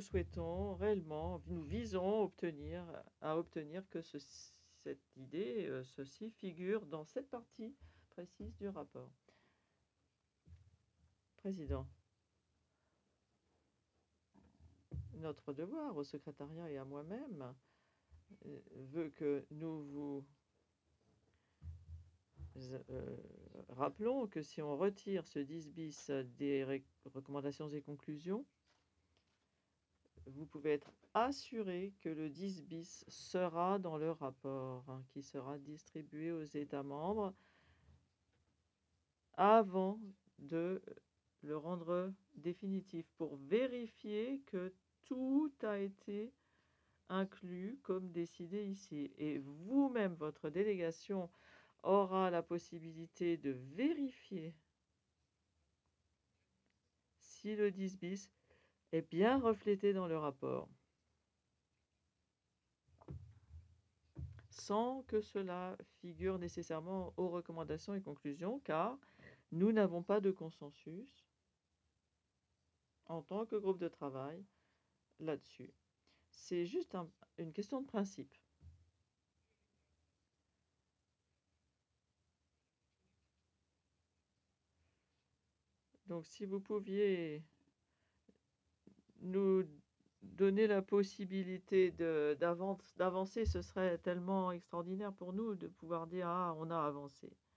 souhaitons réellement, nous visons à obtenir que cette idée, ceci figure dans cette partie précise du rapport. Président, notre devoir au secrétariat et à moi-même veut que nous vous rappelons que si on retire ce 10 bis des recommandations et conclusions, vous pouvez être assuré que le 10 bis sera dans le rapport, qui sera distribué aux États membres avant de le rendre définitif pour vérifier que tout a été inclus comme décidé ici. Et vous-même, votre délégation aura la possibilité de vérifier si le 10 bis est bien reflété dans le rapport, sans que cela figure nécessairement aux recommandations et conclusions, car nous n'avons pas de consensus en tant que groupe de travail là-dessus. C'est juste une question de principe. Donc si vous pouviez nous donner la possibilité d'avancer, ce serait tellement extraordinaire pour nous de pouvoir dire: «Ah, on a avancé».